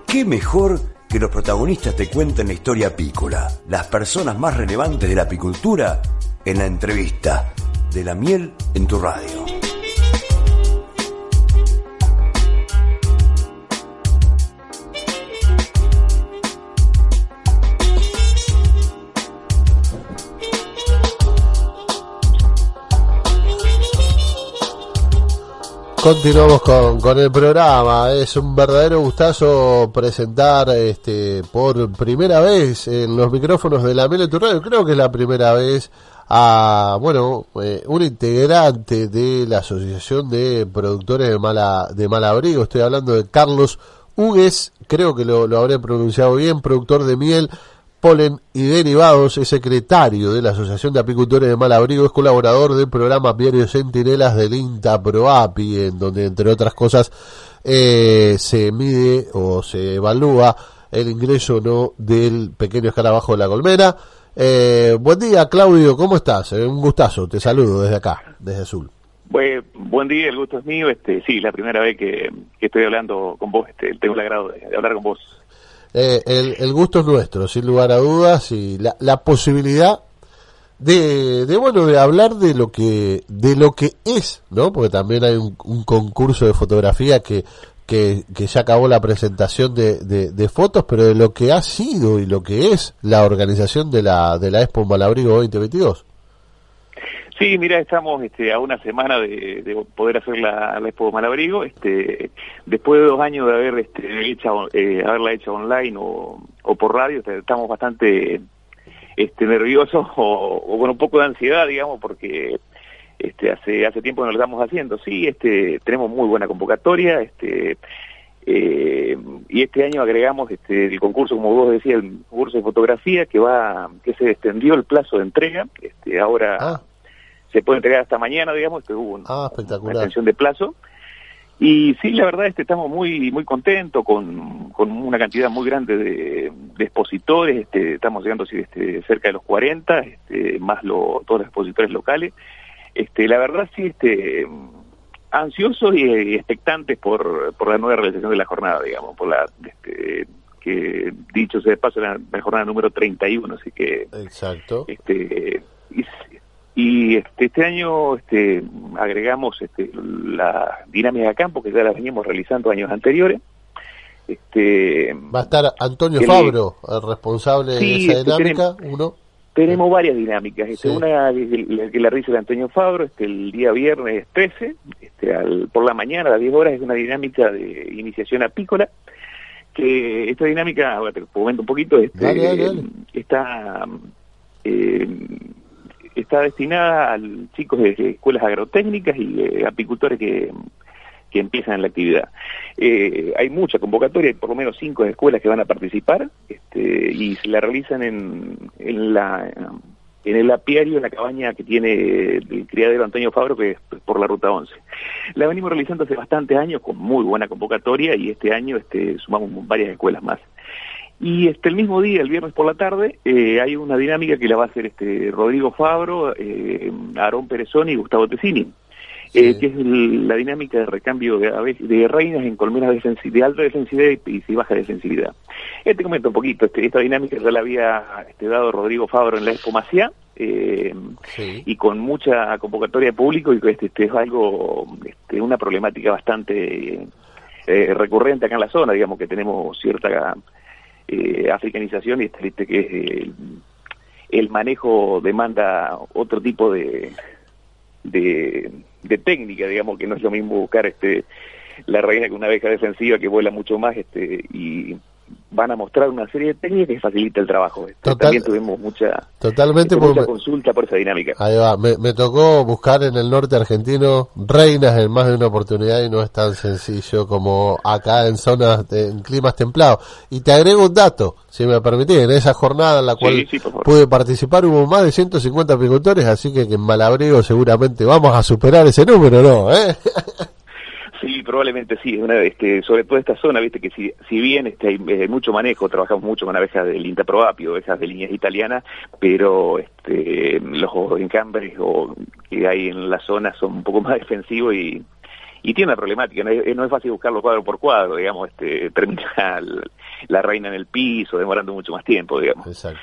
¿Qué mejor que los protagonistas te cuenten la historia apícola? Las personas más relevantes de la apicultura en la entrevista de la miel en tu radio. Continuamos con el programa. Es un verdadero gustazo presentar por primera vez en los micrófonos de la Miel en tu radio, creo que es la primera vez, a un integrante de la Asociación de Productores de Malabrigo. Estoy hablando de Carlos Hugues, creo que lo habré pronunciado bien, productor de miel, polen y derivados, es secretario de la Asociación de Apicultores de Malabrigo, es colaborador del programa Apiario Centinelas del INTA ProApi, en donde, entre otras cosas, se mide o se evalúa el ingreso o no del pequeño escarabajo de la colmena. Buen día, Claudio, ¿cómo estás? Un gustazo, te saludo desde acá, desde Azul. Buen día, el gusto es mío. Sí, la primera vez que estoy hablando con vos, tengo el agrado de hablar con vos. El gusto es nuestro, sin lugar a dudas, y la posibilidad de hablar de lo que es, ¿no? Porque también hay un concurso de fotografía que ya acabó la presentación de fotos, pero de lo que ha sido y lo que es la organización de la Expo Malabrigo 2022. Sí, mira, estamos a una semana de poder hacer la Expo Malabrigo, después de 2 años de haberla hecho online o por radio, estamos bastante nerviosos o con un poco de ansiedad, digamos, porque hace tiempo que no lo estamos haciendo. Sí, tenemos muy buena convocatoria, y este año agregamos el concurso, como vos decías, el concurso de fotografía que se extendió el plazo de entrega, ahora se puede entregar hasta mañana, digamos, hubo una extensión de plazo. Y sí, la verdad estamos muy muy contentos con una cantidad muy grande de expositores, estamos llegando cerca de los 40, más todos los expositores locales. La verdad sí, ansiosos y expectantes por la nueva realización de la jornada, digamos, por que dicho sea de paso, la jornada número 31, así que... Exacto. Y este año agregamos la dinámica de campo, que ya la veníamos realizando años anteriores. Va a estar Antonio Fabro, el responsable de esa dinámica. Tenemos varias dinámicas. Una que la realiza el Antonio Fabro, el día viernes 13, por la mañana a las 10 horas, es una dinámica de iniciación apícola. Que esta dinámica, te comento un poquito, dale. Está destinada a chicos de escuelas agrotécnicas y apicultores que empiezan en la actividad. Hay mucha convocatoria, hay por lo menos 5 escuelas que van a participar, y se la realizan en el apiario, en la cabaña que tiene el criadero Antonio Fabro, que es por la Ruta 11. La venimos realizando hace bastantes años con muy buena convocatoria, y este año sumamos varias escuelas más. Y el mismo día, el viernes por la tarde, hay una dinámica que la va a hacer Rodrigo Fabro, Aarón Perezoni y Gustavo Tessini, que es la dinámica de recambio de reinas en colmenas de alta defensividad y baja defensividad. Te comento un poquito, esta dinámica ya la había dado Rodrigo Fabro en la Expo Maciá, y con mucha convocatoria de público, y es algo, una problemática bastante recurrente acá en la zona, digamos que tenemos cierta... africanización, y que es el manejo demanda otro tipo de técnica, digamos, que no es lo mismo buscar la reina que una abeja defensiva que vuela mucho más, y van a mostrar una serie de técnicas que facilita el trabajo. También tuvimos mucha consulta por esa dinámica. Ahí va, me tocó buscar en el norte argentino reinas en más de una oportunidad, y no es tan sencillo como acá en zonas en climas templados. Y te agrego un dato, si me permitís, en esa jornada en la cual pude participar hubo más de 150 apicultores, así que en Malabrigo seguramente vamos a superar ese número, ¿no? Sí, probablemente sí. Sobre todo esta zona, viste que si bien hay mucho manejo, trabajamos mucho con abejas del INTA ProApi, abejas de líneas italianas, pero los encambres que hay en la zona son un poco más defensivos, y y tiene una problemática, no es fácil buscarlo cuadro por cuadro, digamos, termina la reina en el piso, demorando mucho más tiempo, digamos. Exacto.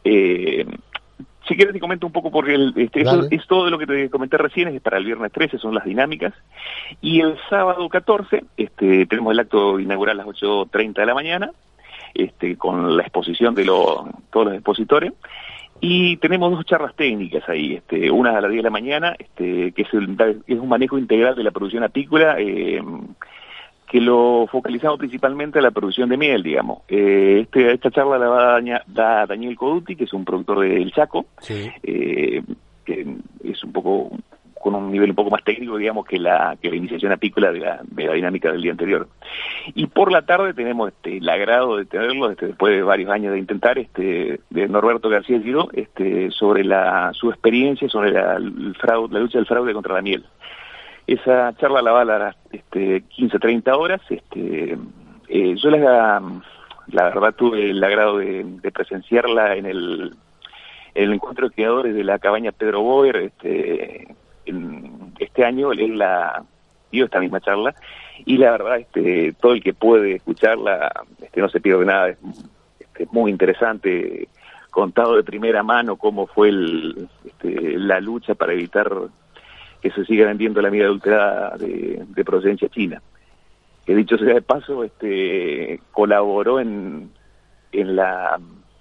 Si quieres te comento un poco porque eso es todo lo que te comenté recién, es para el viernes 13, son las dinámicas, y el sábado 14 tenemos el acto inaugural a las 8:30 de la mañana, con la exposición de todos los expositores, y tenemos 2 charlas técnicas ahí, una a las 10 de la mañana, que es un manejo integral de la producción apícola, que lo focalizamos principalmente a la producción de miel, digamos. Esta charla la va a dar Daniel Coduti, que es un productor del Chaco, sí. Que es un poco con un nivel un poco más técnico, digamos, que la iniciación apícola de la dinámica del día anterior. Y por la tarde tenemos el agrado de tenerlo, después de varios años de intentar, de Norberto García Giró, sobre su experiencia sobre la lucha del fraude contra la miel. Esa charla la va a las 15:30 horas. Yo la verdad tuve el agrado de presenciarla en el encuentro de creadores de la cabaña Pedro Boer. Este año él la dio esta misma charla, y la verdad todo el que puede escucharla no se pierde nada. Es muy interesante, contado de primera mano cómo fue la lucha para evitar que se siga vendiendo la miel adulterada de procedencia china. Que dicho sea de paso, colaboró en la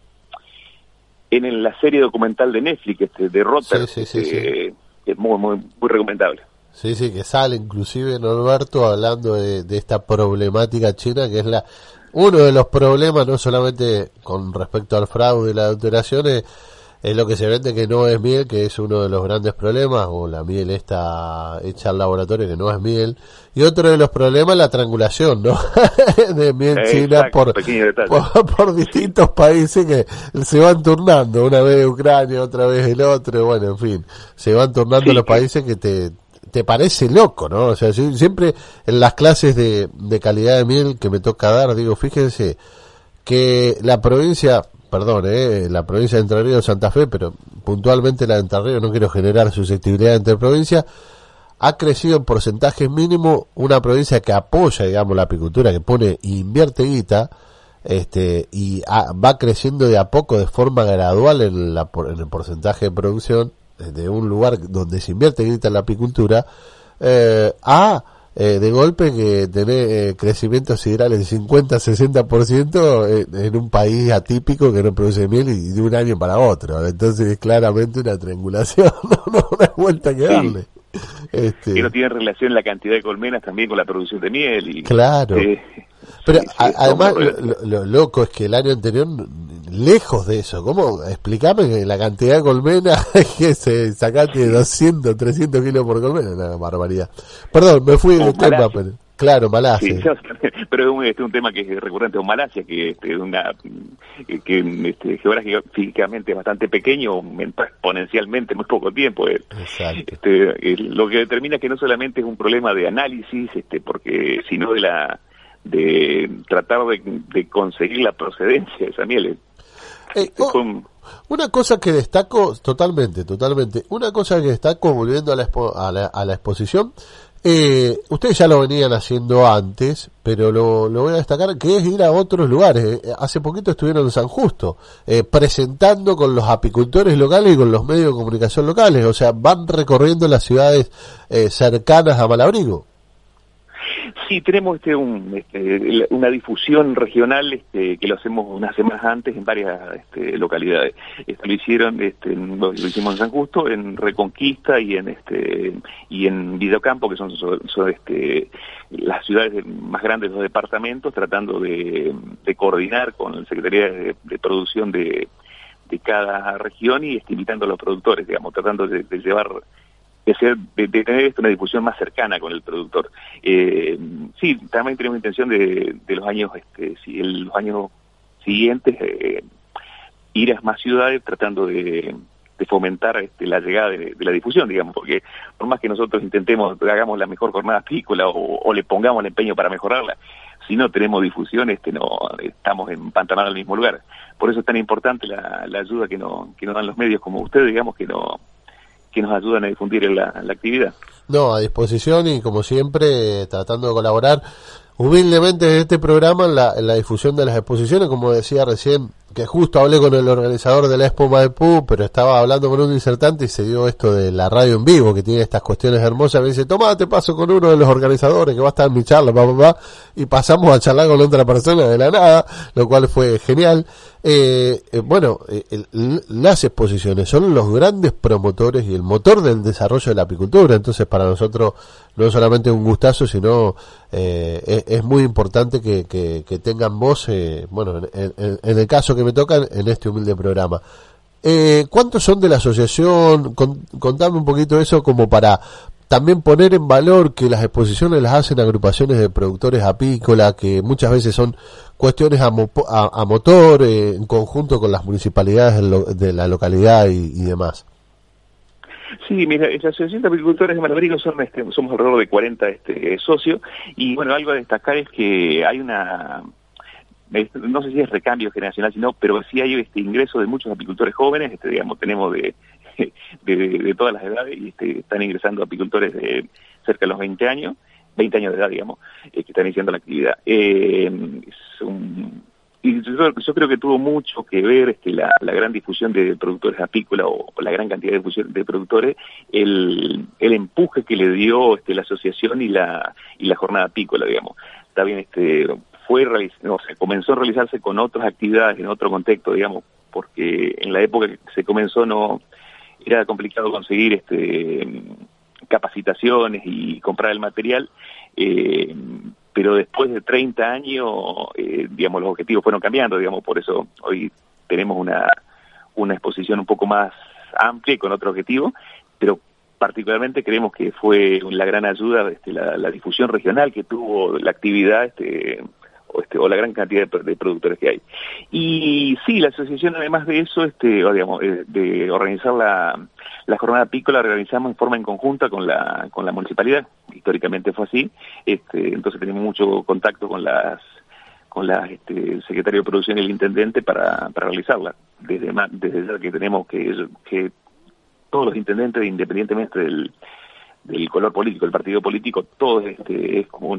serie documental de Netflix, de Rotter, sí. es muy recomendable. Sí, que sale inclusive Norberto hablando de esta problemática china, que es uno de los problemas, no solamente con respecto al fraude y la adulteración, es lo que se vende que no es miel, que es uno de los grandes problemas, o la miel esta hecha al laboratorio que no es miel, y otro de los problemas es la triangulación, ¿no? De miel china por distintos países que se van turnando, una vez Ucrania, otra vez el otro, bueno, en fin, se van turnando los países que te parece loco, ¿no? O sea, siempre en las clases de calidad de miel que me toca dar, digo, fíjense que la provincia de Entre Ríos, Santa Fe, pero puntualmente la de Entre Ríos, no quiero generar susceptibilidad entre provincias, ha crecido en porcentajes mínimos, una provincia que apoya, digamos, la apicultura, que invierte guita, y va creciendo de a poco, de forma gradual en el porcentaje de producción, de un lugar donde se invierte guita en la apicultura, de golpe que tener crecimientos siderales de 50-60% en un país atípico que no produce miel y de un año para otro. Entonces es claramente una triangulación, no una vuelta que darle. Que no tiene relación la cantidad de colmenas también con la producción de miel. Claro. Pero además lo loco es que el año anterior, lejos de eso, ¿cómo? Explícame que la cantidad de colmenas que se sacaste de 200, 300 kilos por colmena, una barbaridad. Perdón, me fui del tema, pero claro, Malasia. Sí, pero es un tema que es recurrente en Malasia, que geográficamente es bastante pequeño, aumenta exponencialmente en muy poco tiempo. Exacto. Lo que determina que no solamente es un problema de análisis, porque sino de tratar de conseguir la procedencia de esa miel. Una cosa que destaco totalmente, una cosa que destaco volviendo a la exposición, ustedes ya lo venían haciendo antes, pero lo voy a destacar, que es ir a otros lugares. Hace poquito estuvieron en San Justo, presentando con los apicultores locales y con los medios de comunicación locales, o sea, van recorriendo las ciudades cercanas a Malabrigo. Sí, tenemos una difusión regional que lo hacemos unas semanas antes en varias localidades. Lo hicimos en San Justo, en Reconquista y en Videocampo, que son las ciudades más grandes de los departamentos, tratando de coordinar con la Secretaría de Producción de cada región y invitando a los productores, digamos, tratando de llevar de tener una difusión más cercana con el productor. Sí, también tenemos intención de los años los años siguientes ir a más ciudades tratando de fomentar la llegada de la difusión, digamos, porque por más que nosotros hagamos la mejor jornada apícola o le pongamos el empeño para mejorarla, si no tenemos difusión, no estamos empantanados en el mismo lugar. Por eso es tan importante la ayuda que nos dan los medios como ustedes, digamos, que nos ayudan a difundir la actividad. No, a disposición y como siempre tratando de colaborar humildemente en este programa en la difusión de las exposiciones, como decía recién, que justo hablé con el organizador de la Expo Maipú, pero estaba hablando con un disertante y se dio esto de la radio en vivo, que tiene estas cuestiones hermosas. Me dice, toma, te paso con uno de los organizadores que va a estar en mi charla, y pasamos a charlar con otra persona de la nada, lo cual fue genial. Las exposiciones son los grandes promotores y el motor del desarrollo de la apicultura, entonces para nosotros no solamente un gustazo, sino es muy importante que tengan voz, en el caso que me tocan en este humilde programa. ¿Cuántos son de la asociación? Contame un poquito eso como para también poner en valor que las exposiciones las hacen agrupaciones de productores apícolas, que muchas veces son cuestiones a motor, en conjunto con las municipalidades de la localidad y demás. Sí, mira, la Asociación de Apicultores de Malabrigo somos alrededor de 40 socios, y bueno, algo a destacar es que hay no sé si es recambio generacional, pero sí hay ingreso de muchos apicultores jóvenes, tenemos de todas las edades, y están ingresando apicultores de cerca de los 20 años de edad, que están iniciando la actividad. Y yo creo que tuvo mucho que ver la gran difusión de productores apícolas, o la gran cantidad de difusión de productores, el empuje que le dio la asociación y la jornada apícola, Está bien, comenzó a realizarse con otras actividades en otro contexto, porque en la época que se comenzó no era complicado conseguir capacitaciones y comprar el material, pero después de 30 años, los objetivos fueron cambiando, por eso hoy tenemos una exposición un poco más amplia y con otro objetivo, pero particularmente creemos que fue la gran ayuda la difusión regional que tuvo la actividad, o la gran cantidad de productores que hay. Y sí, la asociación, además de eso, de organizar la jornada apícola, organizamos en conjunta con la municipalidad. Históricamente fue así. Entonces tenemos mucho contacto con el secretario de producción y el intendente para realizarla. Desde ya que tenemos que todos los intendentes, independientemente del color político, el partido político, todo es como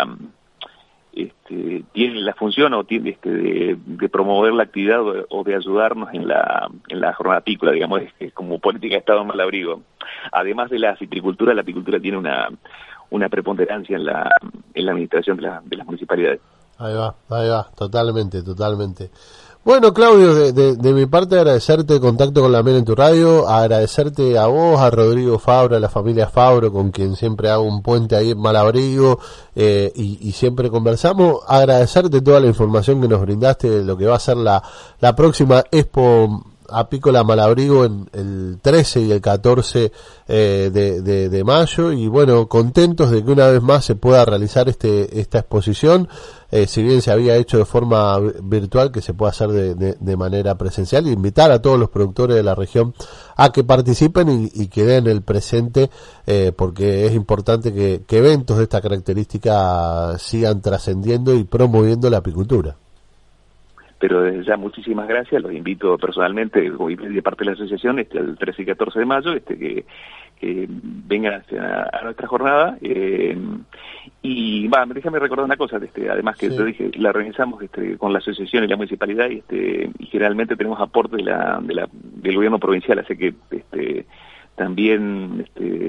tiene la función de promover la actividad o de ayudarnos en la jornada apícola, es como política de Estado en Malabrigo. Además de la citricultura, la apicultura tiene una preponderancia en la administración de las municipalidades. Ahí va, totalmente. Bueno, Claudio, de mi parte agradecerte el contacto con la Miel en tu radio, agradecerte a vos, a Rodrigo Fabro, a la familia Fabro, con quien siempre hago un puente ahí en Malabrigo, y siempre conversamos, agradecerte toda la información que nos brindaste de lo que va a ser la próxima Expo Apícola Malabrigo en el 13 y el 14 de mayo, y bueno, contentos de que una vez más se pueda realizar esta exposición, si bien se había hecho de forma virtual, que se pueda hacer de manera presencial, y invitar a todos los productores de la región a que participen y que den el presente, porque es importante que eventos de esta característica sigan trascendiendo y promoviendo la apicultura. Pero desde ya muchísimas gracias, los invito personalmente, de parte de la asociación, el 13 y 14 de mayo, que vengan a nuestra jornada, y déjame recordar una cosa, además que te dije, la organizamos con la asociación y la municipalidad, y generalmente tenemos aporte del gobierno provincial, así que también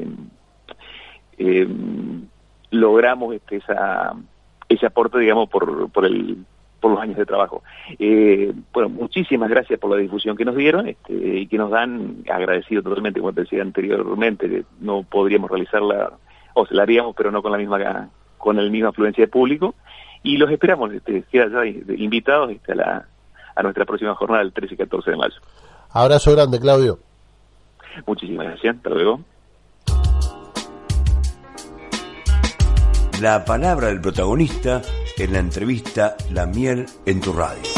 logramos ese aporte, por los años de trabajo. Muchísimas gracias por la difusión que nos dieron, y que nos dan, agradecido totalmente, como te decía anteriormente, que no podríamos realizarla, o se la haríamos, pero no con la misma afluencia de público, y los esperamos, quedan ya invitados a nuestra próxima jornada del 13 y 14 de mayo. Abrazo grande, Claudio. Muchísimas gracias, hasta luego. La palabra del protagonista en la entrevista La Miel en tu radio.